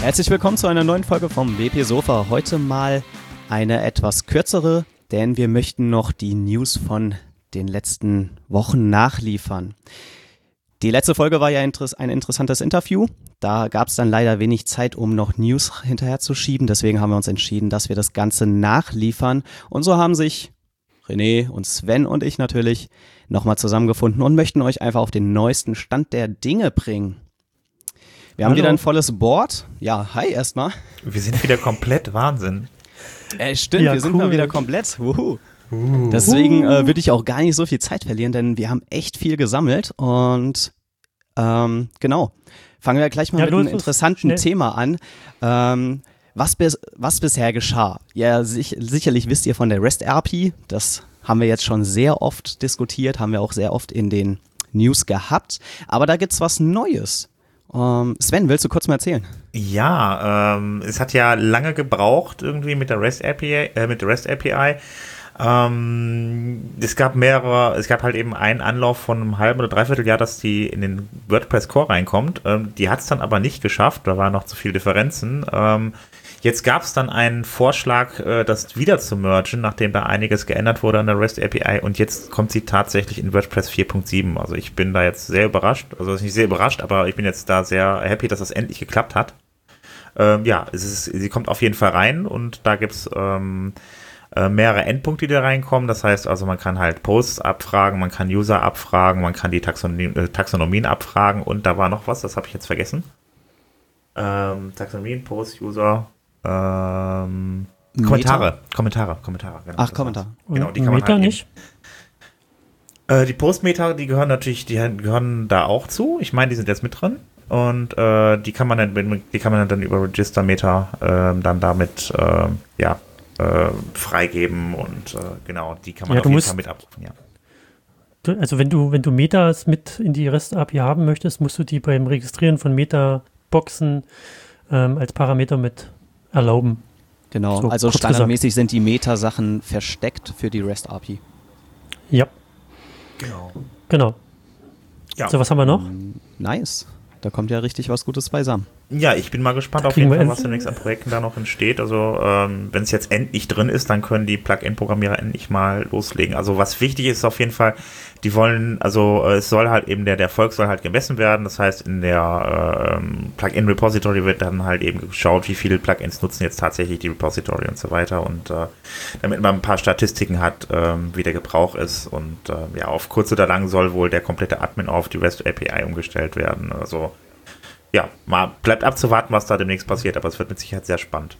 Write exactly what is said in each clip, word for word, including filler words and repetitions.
Herzlich willkommen zu einer neuen Folge vom W P Sofa. Heute mal eine etwas kürzere, denn wir möchten noch die News von den letzten Wochen nachliefern. Die letzte Folge war ja ein interessantes Interview. Da gab es dann leider wenig Zeit, um noch News hinterherzuschieben. Deswegen haben wir uns entschieden, dass wir das Ganze nachliefern. Und so haben sich René und Sven und ich natürlich nochmal zusammengefunden und möchten euch einfach auf den neuesten Stand der Dinge bringen. Wir haben Hallo. wieder ein volles Board. Ja, hi erstmal. Wir sind wieder komplett Wahnsinn. Äh, stimmt, Ja, wir sind cool. mal wieder komplett. Wuhu. Uh. Deswegen äh, würde ich auch gar nicht so viel Zeit verlieren, denn wir haben echt viel gesammelt und ähm, genau. Fangen wir gleich mal Ja, mit los, einem los, interessanten schnell. Thema an. Ähm, was, bis, was bisher geschah? Ja, sich, sicherlich wisst ihr von der REST-R P. Das haben wir jetzt schon sehr oft diskutiert, haben wir auch sehr oft in den News gehabt. Aber da gibt's was Neues. Um, Sven, willst du kurz mal erzählen? Ja, ähm, es hat ja lange gebraucht irgendwie mit der REST A P I, äh, mit der REST A P I. Ähm, es gab mehrere, es gab halt eben einen Anlauf von einem halben oder dreiviertel Jahr, dass die in den WordPress Core reinkommt. Ähm, die hat es dann aber nicht geschafft, da waren noch zu viele Differenzen. Ähm, jetzt gab es dann einen Vorschlag, äh, das wieder zu mergen, nachdem da einiges geändert wurde an der REST A P I und jetzt kommt sie tatsächlich in WordPress vier Punkt sieben. Also ich bin da jetzt sehr überrascht, also nicht sehr überrascht, aber ich bin jetzt da sehr happy, dass das endlich geklappt hat. Ähm, ja, es ist, sie kommt auf jeden Fall rein und da gibt's ähm, äh, mehrere Endpunkte, die da reinkommen. Das heißt also, man kann halt Posts abfragen, man kann User abfragen, man kann die Taxonomien, äh, Taxonomien abfragen und da war noch was, das habe ich jetzt vergessen. Ähm, Taxonomien, Posts, User, ähm, Kommentare, Kommentare, Kommentare. Genau, Ach, Kommentare. Genau, die kann man Meta halt nicht? Äh, die Postmeter, die gehören natürlich, die gehören da auch zu. Ich meine, die sind jetzt mit drin. Und äh, die kann man dann, die kann man dann über Register Meta äh, dann damit äh, ja, äh, freigeben und äh, genau, die kann man Ja, auf du jeden musst- Fall mit abrufen, ja. Du- Also wenn du, wenn du Metas mit in die REST-A P I haben möchtest, musst du die beim Registrieren von Meta-Boxen ähm, als Parameter mit erlauben. Genau, So, also kurz standardmäßig sind die Meta-Sachen versteckt für die REST A P I. Ja, Genau. genau. Ja. So, was haben wir noch? Nice. Da kommt ja richtig was Gutes beisammen. Ja, ich bin mal gespannt Da auf jeden kriegen wir Fall, was end- demnächst an Projekten da noch entsteht. Also ähm, wenn es jetzt endlich drin ist, dann können die Plugin-Programmierer endlich mal loslegen. Also was wichtig ist auf jeden Fall, die wollen, also äh, es soll halt eben, der, der Erfolg soll halt gemessen werden. Das heißt, in der ähm, Plugin-Repository wird dann halt eben geschaut, wie viele Plugins nutzen jetzt tatsächlich die Repository und so weiter. Und äh, damit man ein paar Statistiken hat, ähm, wie der Gebrauch ist. Und äh, ja, auf kurz oder lang soll wohl der komplette Admin auf die REST A P I umgestellt werden. Also ja, mal bleibt abzuwarten, was da demnächst passiert, aber es wird mit Sicherheit sehr spannend.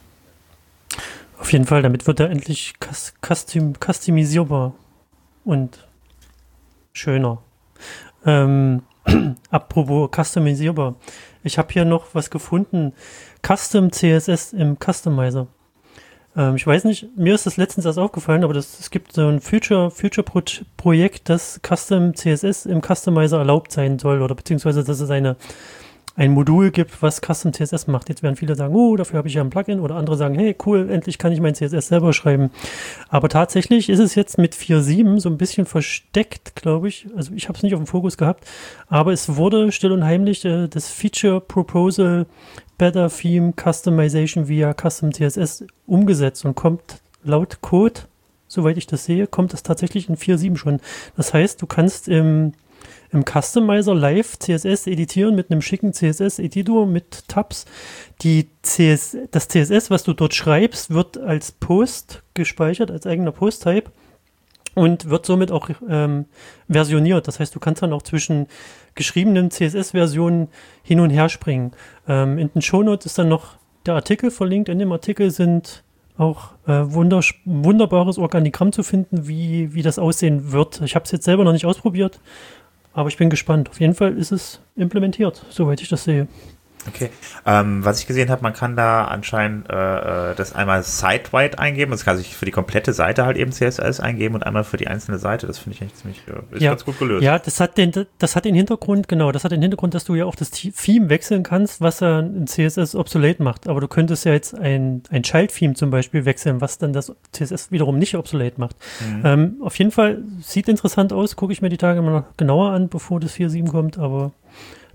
Auf jeden Fall, damit wird er endlich cus- custom, customisierbar und schöner. Ähm, apropos customisierbar. Ich habe hier noch was gefunden. Custom C S S im Customizer. Ähm, ich weiß nicht, mir ist das letztens erst aufgefallen, aber das, es gibt so ein Future, Future Pro Projekt, das Custom C S S im Customizer erlaubt sein soll oder beziehungsweise, dass es eine ein Modul gibt, was Custom C S S macht. Jetzt werden viele sagen, oh, dafür habe ich ja ein Plugin, oder andere sagen, hey, cool, endlich kann ich mein C S S selber schreiben. Aber tatsächlich ist es jetzt mit vier Punkt sieben so ein bisschen versteckt, glaube ich. Also ich habe es nicht auf dem Fokus gehabt, aber es wurde still und heimlich äh, das Feature Proposal Better Theme Customization via Custom C S S umgesetzt und kommt laut Code, soweit ich das sehe, kommt das tatsächlich in vier Punkt sieben schon. Das heißt, du kannst im im Customizer live C S S editieren mit einem schicken C S S-Editor mit Tabs. Die C S, das C S S, was du dort schreibst, wird als Post gespeichert, als eigener Post-Type und wird somit auch ähm, versioniert. Das heißt, du kannst dann auch zwischen geschriebenen C S S-Versionen hin und her springen. Ähm, in den Shownotes ist dann noch der Artikel verlinkt. In dem Artikel sind auch äh, wunders- wunderbares Organigramm zu finden, wie, wie das aussehen wird. Ich habe es jetzt selber noch nicht ausprobiert, aber ich bin gespannt. Auf jeden Fall ist es implementiert, soweit ich das sehe. Okay. Ähm, was ich gesehen habe, man kann da anscheinend äh, das einmal site-wide eingeben. Das kann sich für die komplette Seite halt eben C S S eingeben und einmal für die einzelne Seite. Das finde ich eigentlich ziemlich äh, ist Ja. ganz gut gelöst. Ja, das hat den, das hat den Hintergrund, genau, das hat den Hintergrund, dass du ja auch das Theme wechseln kannst, was ja ein C S S obsolet macht. Aber du könntest ja jetzt ein, ein Child-Theme zum Beispiel wechseln, was dann das C S S wiederum nicht obsolet macht. Mhm. Ähm, auf jeden Fall sieht interessant aus, gucke ich mir die Tage mal noch genauer an, bevor das vier Punkt sieben kommt, aber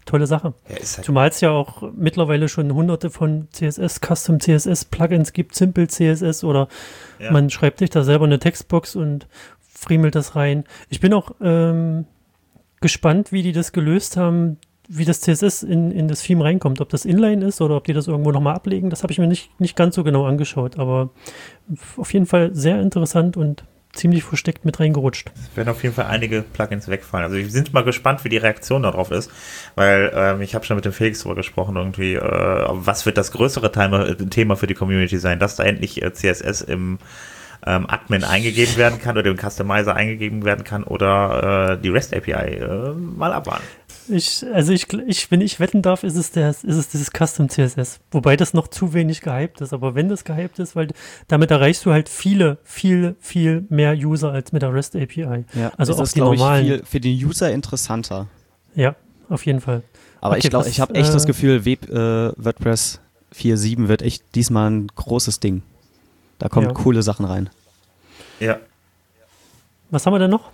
tolle Sache. Ja, ist halt Zumal es ja auch mittlerweile schon hunderte von C S S, Custom C S S Plugins gibt, Simple C S S oder Ja. man schreibt sich da selber eine Textbox und friemelt das rein. Ich bin auch ähm, gespannt, wie die das gelöst haben, wie das C S S in, in das Theme reinkommt. Ob das Inline ist oder ob die das irgendwo nochmal ablegen, das habe ich mir nicht, nicht ganz so genau angeschaut. Aber auf jeden Fall sehr interessant und ziemlich versteckt mit reingerutscht. Es werden auf jeden Fall einige Plugins wegfallen. Also wir sind mal gespannt, wie die Reaktion darauf ist, weil ähm, ich habe schon mit dem Felix darüber gesprochen, irgendwie, äh, was wird das größere Thema, Thema für die Community sein, dass da endlich äh, C S S im ähm, Admin eingegeben werden kann oder im Customizer eingegeben werden kann oder äh, die REST A P I äh, mal abwarten. Ich, also ich, ich, wenn ich wetten darf, ist es, der, ist es dieses Custom C S S. Wobei das noch zu wenig gehypt ist. Aber wenn das gehypt ist, weil damit erreichst du halt viele, viel, viel mehr User als mit der REST A P I. Ja, also ist auch das, die glaube ich, normalen. viel für den User interessanter. Ja, auf jeden Fall. Aber Okay, ich glaube, was, ich habe echt äh, das Gefühl, Web, äh, WordPress vier Punkt sieben wird echt diesmal ein großes Ding. Da kommen Ja. coole Sachen rein. Ja. Was haben wir denn noch?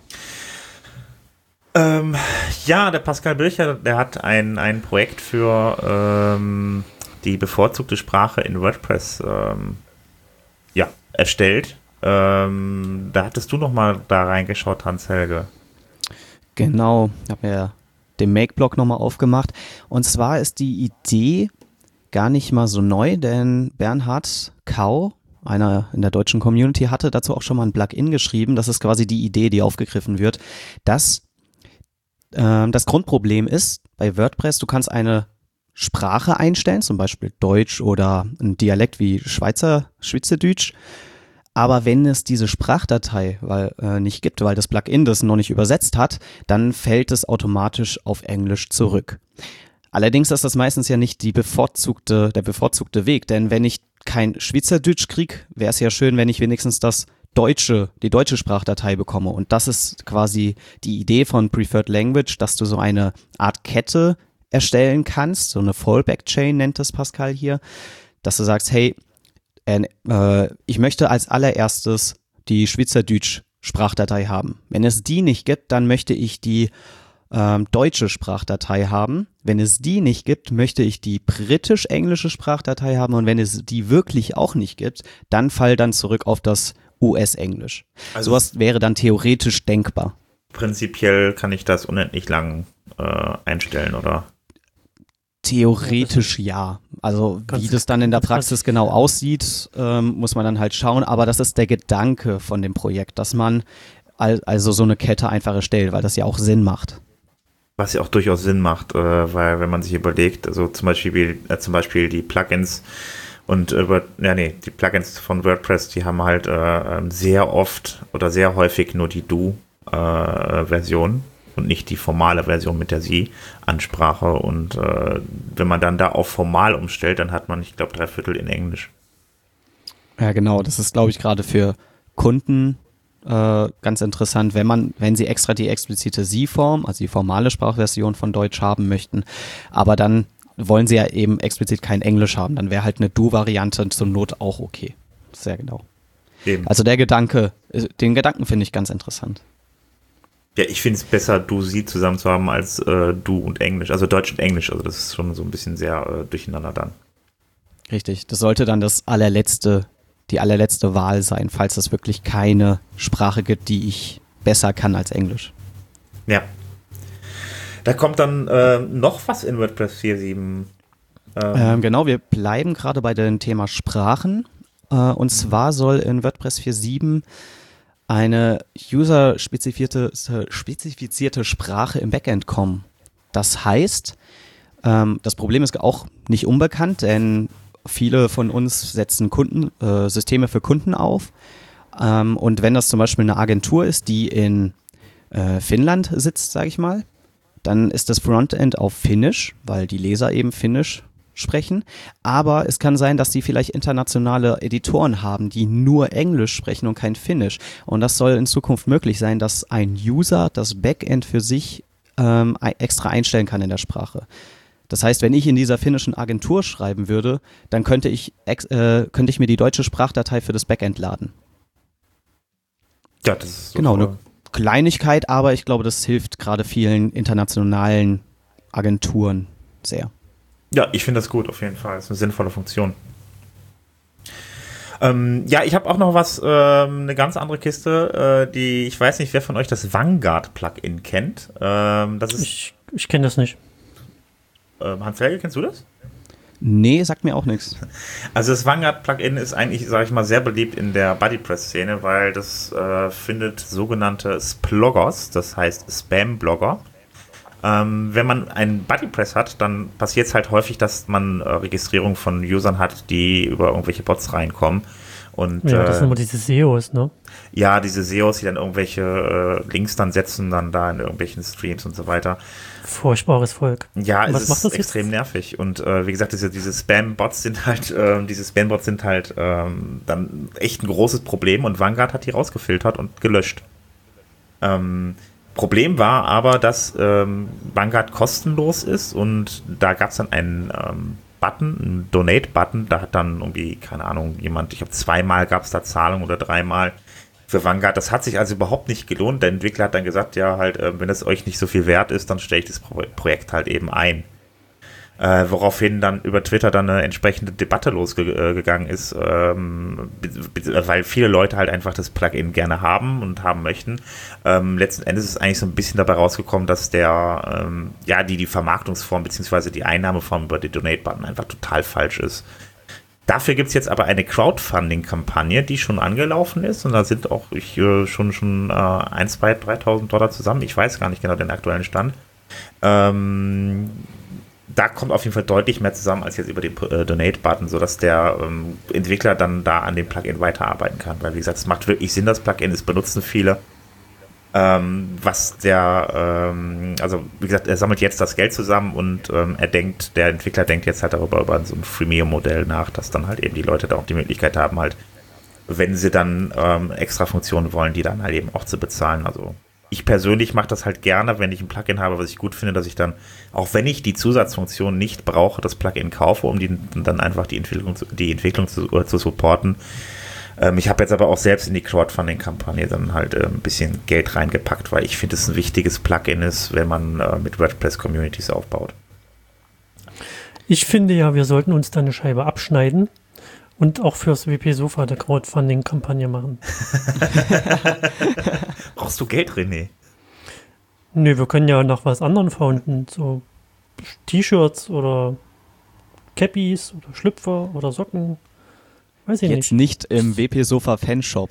Ähm, ja, der Pascal Bircher, der hat ein, ein Projekt für ähm, die bevorzugte Sprache in WordPress ähm, ja, erstellt. Ähm, da hattest du noch mal da reingeschaut, Hans-Helge. Genau, ich habe mir den Make-Blog nochmal aufgemacht. Und zwar ist die Idee gar nicht mal so neu, denn Bernhard Kau, einer in der deutschen Community, hatte dazu auch schon mal ein Plugin geschrieben. Das ist quasi die Idee, die aufgegriffen wird, dass äh, das Grundproblem ist bei WordPress, du kannst eine Sprache einstellen, zum Beispiel Deutsch oder ein Dialekt wie Schweizer, Schweizerdeutsch. Aber wenn es diese Sprachdatei weil, äh, nicht gibt, weil das Plugin das noch nicht übersetzt hat, dann fällt es automatisch auf Englisch zurück. Allerdings ist das meistens ja nicht die bevorzugte, der bevorzugte Weg, denn wenn ich kein Schweizerdeutsch kriege, wäre es ja schön, wenn ich wenigstens das deutsche, die deutsche Sprachdatei bekomme. Und das ist quasi die Idee von Preferred Language, dass du so eine Art Kette erstellen kannst, so eine Fallback-Chain nennt das Pascal hier, dass du sagst, hey, äh, ich möchte als allererstes die Schweizerdeutsch-Sprachdatei haben. Wenn es die nicht gibt, dann möchte ich die ähm, deutsche Sprachdatei haben. Wenn es die nicht gibt, möchte ich die britisch-englische Sprachdatei haben. Und wenn es die wirklich auch nicht gibt, dann fall dann zurück auf das U S-Englisch. Also sowas wäre dann theoretisch denkbar. Prinzipiell kann ich das unendlich lang äh, einstellen, oder? Theoretisch ja. Also Ganz- wie das dann in der ganz Praxis genau aussieht, ähm, muss man dann halt schauen. Aber das ist der Gedanke von dem Projekt, dass man al- also so eine Kette einfach erstellt, weil das ja auch Sinn macht. Was ja auch durchaus Sinn macht, äh, weil wenn man sich überlegt, also zum Beispiel, äh, zum Beispiel die Plugins und äh, Word- ja, nee, die Plugins von WordPress, die haben halt äh, ähm, sehr oft oder sehr häufig nur die Du-Version und nicht die formale Version mit der Sie-Ansprache. Und äh, wenn man dann da auf formal umstellt, dann hat man, ich glaube, drei Viertel in Englisch. Ja, genau. Das ist, glaube ich, gerade für Kunden äh, ganz interessant, wenn man, wenn sie extra die explizite Sie-Form, also die formale Sprachversion von Deutsch haben möchten, aber dann wollen sie ja eben explizit kein Englisch haben, dann wäre halt eine Du-Variante zur Not auch okay. Sehr genau. Eben. Also der Gedanke, äh, den Gedanken finde ich ganz interessant. Ja, ich finde es besser, Du, Sie zusammen zu haben, als äh, Du und Englisch. Also Deutsch und Englisch. Also das ist schon so ein bisschen sehr äh, durcheinander dann. Richtig. Das sollte dann das allerletzte, die allerletzte Wahl sein, falls es wirklich keine Sprache gibt, die ich besser kann als Englisch. Ja. Da kommt dann äh, noch was in WordPress vier Punkt sieben. Ähm, Ähm, genau, wir bleiben gerade bei dem Thema Sprachen. Äh, und zwar soll in WordPress vier Punkt sieben eine user-spezifizierte spezifizierte Sprache im Backend kommen. Das heißt, ähm, das Problem ist auch nicht unbekannt, denn viele von uns setzen Kunden, äh, Systeme für Kunden auf. Ähm, und wenn das zum Beispiel eine Agentur ist, die in äh, Finnland sitzt, sage ich mal, dann ist das Frontend auf Finnisch, weil die Leser eben Finnisch sprechen. Aber es kann sein, dass die vielleicht internationale Editoren haben, die nur Englisch sprechen und kein Finnisch. Und das soll in Zukunft möglich sein, dass ein User das Backend für sich ähm, extra einstellen kann in der Sprache. Das heißt, wenn ich in dieser finnischen Agentur schreiben würde, dann könnte ich, ex- äh, könnte ich mir die deutsche Sprachdatei für das Backend laden. ja, das ist so Genau, voll- eine Kleinigkeit, aber ich glaube, das hilft gerade vielen internationalen Agenturen sehr. Ja, ich finde das gut, auf jeden Fall. Das ist eine sinnvolle Funktion. Ähm, ja, ich habe auch noch was, ähm, eine ganz andere Kiste, äh, die, ich weiß nicht, wer von euch das Vanguard-Plugin kennt. Ähm, das ist, Ich, ich kenne das nicht. ähm, Hans-Helge, kennst du das? Nee, sagt mir auch nichts. Also das Vanguard-Plugin ist eigentlich, sage ich mal, sehr beliebt in der BuddyPress-Szene, weil das äh, findet sogenannte Sploggers, das heißt Spam-Blogger. Ähm, wenn man einen BuddyPress hat, dann passiert es halt häufig, dass man äh, Registrierung von Usern hat, die über irgendwelche Bots reinkommen. Und, Ja, das äh, sind immer diese S E Os, ne? ja, diese S E Os, die dann irgendwelche äh, Links dann setzen, dann da in irgendwelchen Streams und so weiter. Furchtbares Volk. Ja, Und es was ist macht das extrem jetzt? nervig. Und äh, wie gesagt, diese, diese Spam-Bots sind halt, äh, diese Spam-Bots sind halt ähm, dann echt ein großes Problem und Vanguard hat die rausgefiltert und gelöscht. Ähm, Problem war aber, dass ähm, Vanguard kostenlos ist und da gab es dann einen ähm, Button, einen Donate-Button, da hat dann irgendwie, keine Ahnung, jemand, ich glaube zweimal gab es da Zahlung oder dreimal für Vanguard. Das hat sich also überhaupt nicht gelohnt. Der Entwickler hat dann gesagt, ja halt, äh, wenn es euch nicht so viel wert ist, dann stelle ich das Pro- Projekt halt eben ein. Äh, woraufhin dann über Twitter dann eine entsprechende Debatte losgegangen ist, ähm, weil viele Leute halt einfach das Plugin gerne haben und haben möchten. Ähm, letzten Endes ist eigentlich so ein bisschen dabei rausgekommen, dass der, ähm, ja, die, die Vermarktungsform bzw. die Einnahmeform über die Donate-Button einfach total falsch ist. Dafür gibt es jetzt aber eine Crowdfunding-Kampagne, die schon angelaufen ist und da sind auch ich, äh, schon, schon äh, ein, zwei, dreitausend Dollar zusammen. Ich weiß gar nicht genau den aktuellen Stand. Ähm, Da kommt auf jeden Fall deutlich mehr zusammen als jetzt über den äh, Donate-Button, sodass der ähm, Entwickler dann da an dem Plugin weiterarbeiten kann. Weil, wie gesagt, es macht wirklich Sinn, das Plugin, es benutzen viele. Ähm, was der, ähm, also wie gesagt, er sammelt jetzt das Geld zusammen und ähm, er denkt, der Entwickler denkt jetzt halt darüber über so ein Freemium-Modell nach, dass dann halt eben die Leute da auch die Möglichkeit haben, halt, wenn sie dann ähm, extra Funktionen wollen, die dann halt eben auch zu bezahlen. Also ich persönlich mache das halt gerne, wenn ich ein Plugin habe, was ich gut finde, dass ich dann, auch wenn ich die Zusatzfunktion nicht brauche, das Plugin kaufe, um die, dann einfach die Entwicklung, die Entwicklung zu, zu supporten. Ähm, ich habe jetzt aber auch selbst in die Crowdfunding-Kampagne dann halt äh, ein bisschen Geld reingepackt, weil ich finde, es ein wichtiges Plugin ist, wenn man äh, mit WordPress-Communities aufbaut. Ich finde ja, wir sollten uns da eine Scheibe abschneiden und auch fürs W P Sofa eine Crowdfunding-Kampagne machen. Brauchst du Geld, René? Nö, wir können ja nach was anderem founden, so T-Shirts oder Cappies oder Schlüpfer oder Socken. Weiß ich Jetzt nicht. nicht im W P Sofa Fanshop.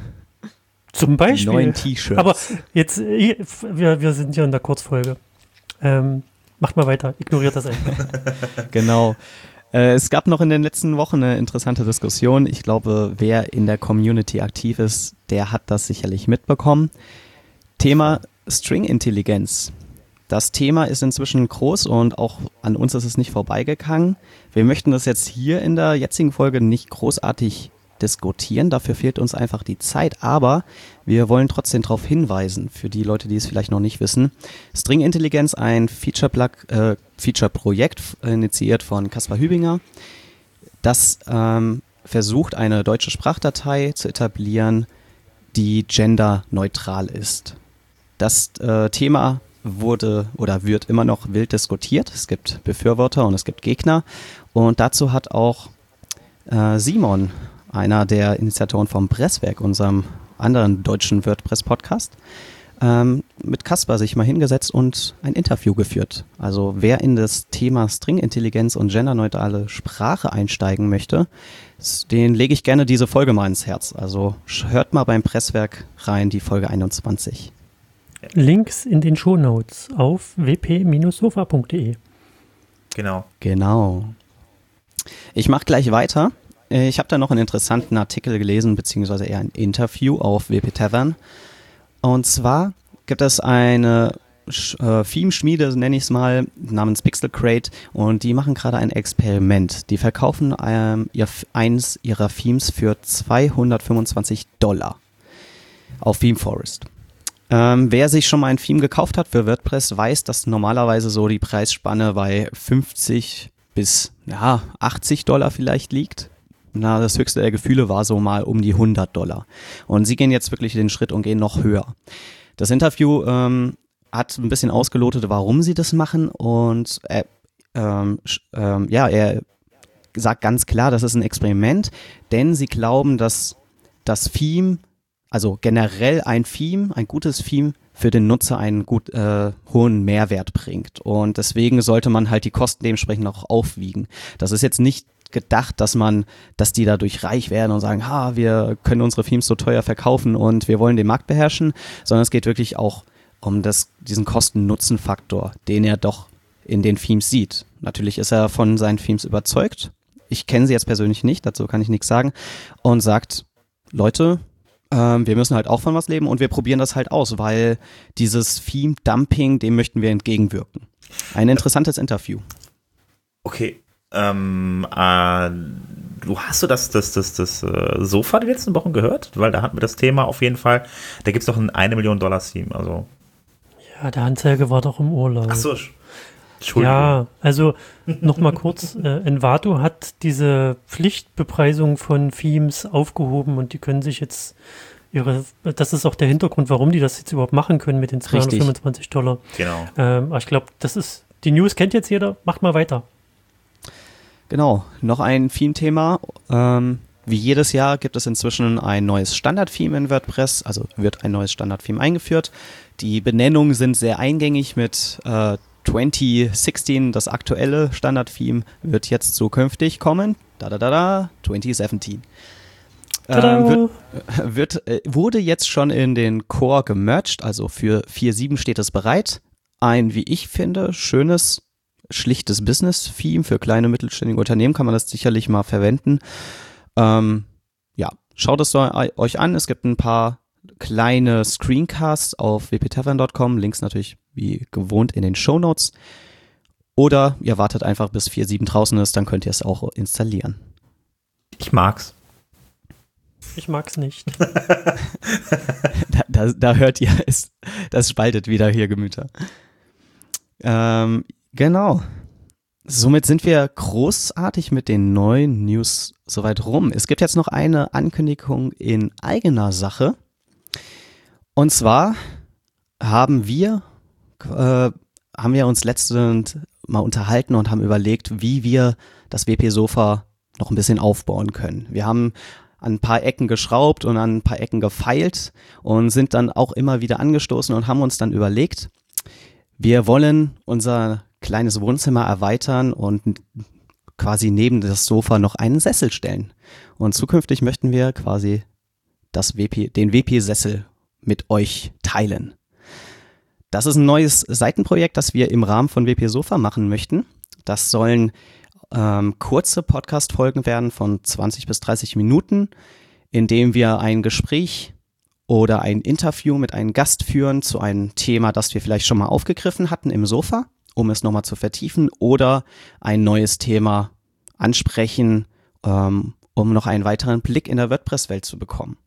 Zum Die Beispiel. neuen T-Shirts. Aber jetzt, äh, wir, wir sind hier in der Kurzfolge. Ähm, macht mal weiter, ignoriert das einfach. Genau. Äh, es gab noch in den letzten Wochen eine interessante Diskussion. Ich glaube, wer in der Community aktiv ist, der hat das sicherlich mitbekommen. Thema String-Intelligenz. Das Thema ist inzwischen groß und auch an uns ist es nicht vorbeigegangen. Wir möchten das jetzt hier in der jetzigen Folge nicht großartig diskutieren, dafür fehlt uns einfach die Zeit, aber wir wollen trotzdem darauf hinweisen, für die Leute, die es vielleicht noch nicht wissen. String Intelligenz, ein Feature-Plug, äh, Feature-Projekt initiiert von Caspar Hübinger, das ähm, versucht, eine deutsche Sprachdatei zu etablieren, die genderneutral ist. Das äh, Thema wurde oder wird immer noch wild diskutiert. Es gibt Befürworter und es gibt Gegner. Und dazu hat auch äh, Simon, einer der Initiatoren vom Presswerk, unserem anderen deutschen WordPress-Podcast, ähm, mit Caspar sich mal hingesetzt und ein Interview geführt. Also wer in das Thema String-Intelligenz und genderneutrale Sprache einsteigen möchte, den lege ich gerne diese Folge mal ins Herz. Also hört mal beim Presswerk rein, die Folge einundzwanzig. Links in den Shownotes auf w p sofa punkt de. Genau. Genau. Ich mache gleich weiter. Ich habe da noch einen interessanten Artikel gelesen, beziehungsweise eher ein Interview auf W P Tavern. Und zwar gibt es eine äh, Theme-Schmiede, nenne ich es mal, namens Pixel Crate, und die machen gerade ein Experiment. Die verkaufen ähm, ihr, eins ihrer Themes für zweihundertfünfundzwanzig Dollar auf ThemeForest. Ähm, wer sich schon mal ein Theme gekauft hat für WordPress, weiß, dass normalerweise so die Preisspanne bei fünfzig bis ja, achtzig Dollar vielleicht liegt. Na, das höchste der Gefühle war so mal um die hundert Dollar. Und sie gehen jetzt wirklich den Schritt und gehen noch höher. Das Interview ähm, hat ein bisschen ausgelotet, warum sie das machen und er, ähm, ähm, ja, er sagt ganz klar, das ist ein Experiment, denn sie glauben, dass das Theme, also generell ein Theme, ein gutes Theme für den Nutzer einen gut äh, hohen Mehrwert bringt und deswegen sollte man halt die Kosten dementsprechend auch aufwiegen. Das ist jetzt nicht gedacht, dass man, dass die dadurch reich werden und sagen, ha, wir können unsere Themes so teuer verkaufen und wir wollen den Markt beherrschen, sondern es geht wirklich auch um das, diesen Kosten-Nutzen-Faktor, den er doch in den Themes sieht. Natürlich ist er von seinen Themes überzeugt. Ich kenne sie jetzt persönlich nicht, dazu kann ich nichts sagen. Und sagt, Leute, ähm, wir müssen halt auch von was leben und wir probieren das halt aus, weil dieses Theme-Dumping, dem möchten wir entgegenwirken. Ein interessantes Interview. Okay. Ähm, äh, du hast du das, das, das, das äh, Sofa die letzten Wochen gehört? Weil da hatten wir das Thema auf jeden Fall. Da gibt es doch ein eine Million Dollar Theme. Also. Ja, der Anzeige war doch im Urlaub. Ach so, Entschuldigung. Ja, also nochmal kurz, äh, Envato hat diese Pflichtbepreisung von Themes aufgehoben und die können sich jetzt ihre, das ist auch der Hintergrund, warum die das jetzt überhaupt machen können mit den zweihundertfünfundzwanzig Dollar. Genau. Ähm, aber ich glaube, das ist, die News kennt jetzt jeder, macht mal weiter. Genau, noch ein Theme-Thema. Ähm, wie jedes Jahr gibt es inzwischen ein neues Standard-Theme in WordPress, also wird ein neues Standard-Theme eingeführt. Die Benennungen sind sehr eingängig mit äh, zwanzig sechzehn, das aktuelle Standard-Theme wird jetzt zukünftig kommen. Da da da da, zwanzig siebzehn. Ähm, wird, wird, äh, wurde jetzt schon in den Core gemerged, also für vier Punkt sieben steht es bereit. Ein, wie ich finde, schönes, schlichtes Business-Theme für kleine mittelständige Unternehmen kann man das sicherlich mal verwenden. Ähm, ja, schaut es euch an. Es gibt ein paar kleine Screencasts auf w p tavern punkt com. Links natürlich wie gewohnt in den Shownotes. Oder ihr wartet einfach bis vier Punkt sieben draußen ist, dann könnt ihr es auch installieren. Ich mag's. Ich mag's nicht. da, da, da hört ihr es. Das spaltet wieder hier Gemüter. Ähm, Genau. Somit sind wir großartig mit den neuen News soweit rum. Es gibt jetzt noch eine Ankündigung in eigener Sache. Und zwar haben wir, äh, haben wir uns letztens mal unterhalten und haben überlegt, wie wir das W P-Sofa noch ein bisschen aufbauen können. Wir haben an ein paar Ecken geschraubt und an ein paar Ecken gefeilt und sind dann auch immer wieder angestoßen und haben uns dann überlegt, wir wollen unser kleines Wohnzimmer erweitern und quasi neben das Sofa noch einen Sessel stellen. Und zukünftig möchten wir quasi das W P, den W P-Sessel mit euch teilen. Das ist ein neues Seitenprojekt, das wir im Rahmen von W P Sofa machen möchten. Das sollen ähm, kurze Podcast-Folgen werden von zwanzig bis dreißig Minuten, in dem wir ein Gespräch oder ein Interview mit einem Gast führen zu einem Thema, das wir vielleicht schon mal aufgegriffen hatten im Sofa, um es nochmal zu vertiefen, oder ein neues Thema ansprechen, ähm, um noch einen weiteren Blick in der WordPress-Welt zu bekommen.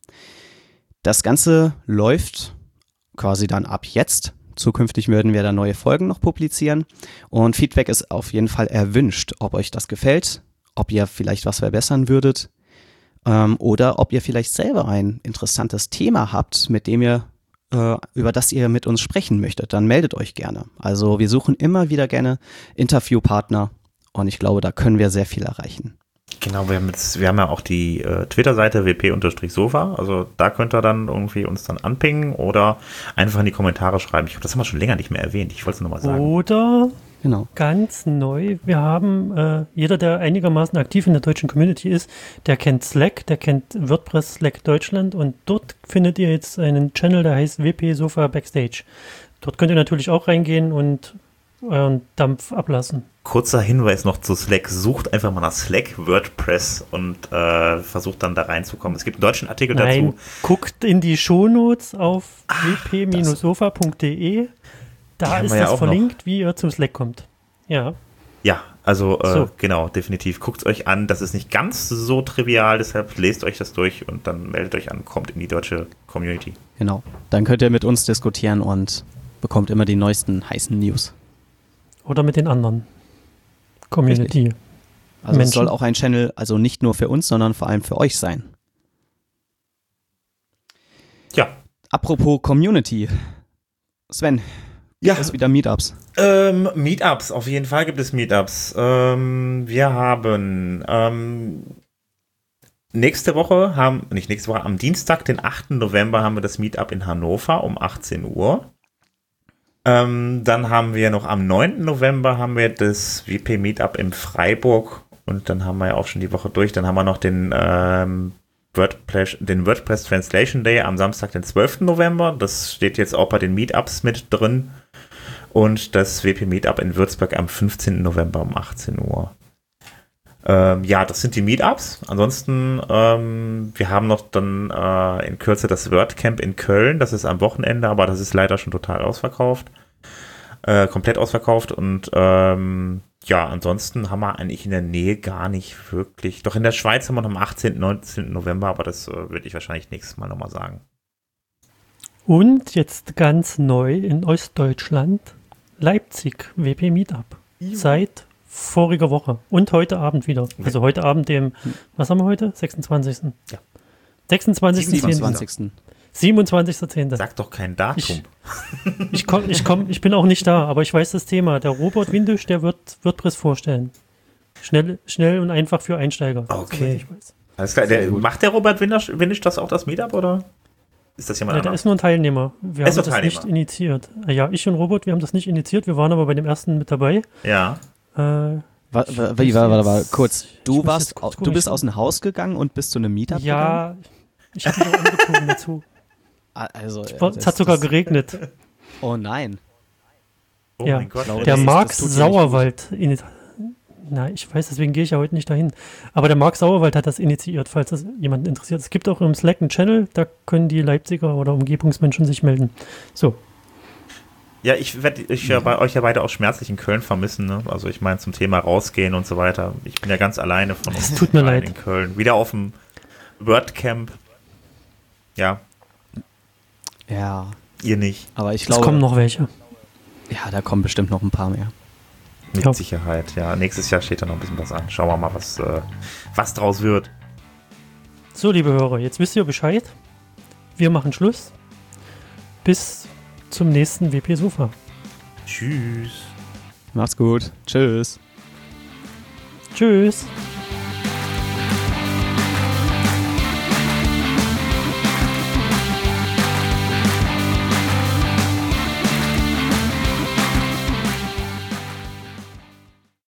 Das Ganze läuft quasi dann ab jetzt. Zukünftig würden wir da neue Folgen noch publizieren und Feedback ist auf jeden Fall erwünscht, ob euch das gefällt, ob ihr vielleicht was verbessern würdet ähm, oder ob ihr vielleicht selber ein interessantes Thema habt, mit dem ihr über das ihr mit uns sprechen möchtet, dann meldet euch gerne. Also wir suchen immer wieder gerne Interviewpartner und ich glaube, da können wir sehr viel erreichen. Genau, wir haben, jetzt, wir haben ja auch die äh, Twitter-Seite w p-sofa, also da könnt ihr dann irgendwie uns dann anpingen oder einfach in die Kommentare schreiben. Ich glaube, das haben wir schon länger nicht mehr erwähnt, ich wollte es nochmal sagen. Oder genau. Ganz neu, wir haben, äh, jeder, der einigermaßen aktiv in der deutschen Community ist, der kennt Slack, der kennt WordPress Slack Deutschland und dort findet ihr jetzt einen Channel, der heißt W P Sofa Backstage. Dort könnt ihr natürlich auch reingehen und euren Dampf ablassen. Kurzer Hinweis noch zu Slack. Sucht einfach mal nach Slack WordPress und äh, versucht dann da reinzukommen. Es gibt einen deutschen Artikel Nein, dazu. Guckt in die Shownotes auf ah, w p sofa punkt de. Da ist ja das verlinkt, noch. Wie ihr zum Slack kommt. Ja. Ja, also äh, so. Genau, definitiv. Guckt es euch an. Das ist nicht ganz so trivial, deshalb lest euch das durch und dann meldet euch an, kommt in die deutsche Community. Genau. Dann könnt ihr mit uns diskutieren und bekommt immer die neuesten heißen News. Oder mit den anderen Community. Richtig. Also Menschen. Es soll auch ein Channel, also nicht nur für uns, sondern vor allem für euch sein. Ja. Apropos Community. Sven, Ja. Gibt es wieder Meetups? Ähm, Meetups, auf jeden Fall gibt es Meetups. Ähm, wir haben ähm, nächste Woche, haben, nicht nächste Woche, am Dienstag, den achten November, haben wir das Meetup in Hannover um achtzehn Uhr. Ähm, dann haben wir noch am neunten November haben wir das W P Meetup in Freiburg und dann haben wir ja auch schon die Woche durch. Dann haben wir noch den, ähm, WordPress, den WordPress Translation Day am Samstag, den zwölften November. Das steht jetzt auch bei den Meetups mit drin. Und das W P Meetup in Würzburg am fünfzehnten November um achtzehn Uhr. Ähm, ja, das sind die Meetups. Ansonsten, ähm, wir haben noch dann äh, in Kürze das WordCamp in Köln. Das ist am Wochenende, aber das ist leider schon total ausverkauft. Äh, komplett ausverkauft. Und ähm, ja, ansonsten haben wir eigentlich in der Nähe gar nicht wirklich. Doch in der Schweiz haben wir noch am achtzehnten, neunzehnten November, aber das äh, würde ich wahrscheinlich nächstes Mal nochmal sagen. Und jetzt ganz neu in Ostdeutschland Leipzig W P Meetup. Seit voriger Woche und heute Abend wieder. Also heute Abend dem, was haben wir heute? sechsundzwanzigsten Ja. sechsundzwanzigsten siebenundzwanzigsten siebenundzwanzigsten zehnten Sag doch kein Datum. Ich, ich, komm, ich, komm, ich bin auch nicht da, aber ich weiß das Thema. Der Robert Windisch, der wird WordPress vorstellen. Schnell, schnell und einfach für Einsteiger. Okay. soweit ich weiß. Alles klar. Der, macht der Robert Windisch, Windisch das auch, das Meetup, oder ist das jemand Ja, der anderes? ist nur ein Teilnehmer. Wir Ist haben nur das Teilnehmer. nicht initiiert. Ja, ich und Robert, wir haben das nicht initiiert. Wir waren aber bei dem ersten mit dabei. Ja. Äh, Wa- wa- Wie war, war, war kurz? Ich Du muss warst, jetzt kurz du bist gucken. aus dem Haus gegangen und bist zu einem Meetup gegangen? ja, ich habe mich auch angezogen dazu. Ah, Also, Es war- das- Es hat sogar das- geregnet. Oh nein. Oh Ja. mein Gott. glaube, Der das- Marc das tut dir nicht Sauerwald. ini- Na, ich weiß, deswegen gehe ich ja heute nicht dahin. Aber der Marc Sauerwald hat das initiiert, falls das jemanden interessiert. Es gibt auch im Slack einen Channel, da können die Leipziger oder Umgebungsmenschen sich melden. So, Ja, ich werde ich ja bei euch ja beide auch schmerzlich in Köln vermissen. Ne? Also ich meine zum Thema rausgehen und so weiter. Ich bin ja ganz alleine von uns Es tut mir beiden leid. in Köln. Wieder auf dem WordCamp. Ja, Ja, ihr nicht. aber ich es glaube, kommen noch welche. ja, da kommen bestimmt noch ein paar mehr. Mit Ja. Sicherheit. Ja, nächstes Jahr steht da noch ein bisschen was an. Schauen wir mal, was, äh, was draus wird. So, liebe Hörer, jetzt wisst ihr Bescheid. Wir machen Schluss. Bis zum nächsten W P Sofa. Tschüss. Macht's gut. Tschüss. Tschüss.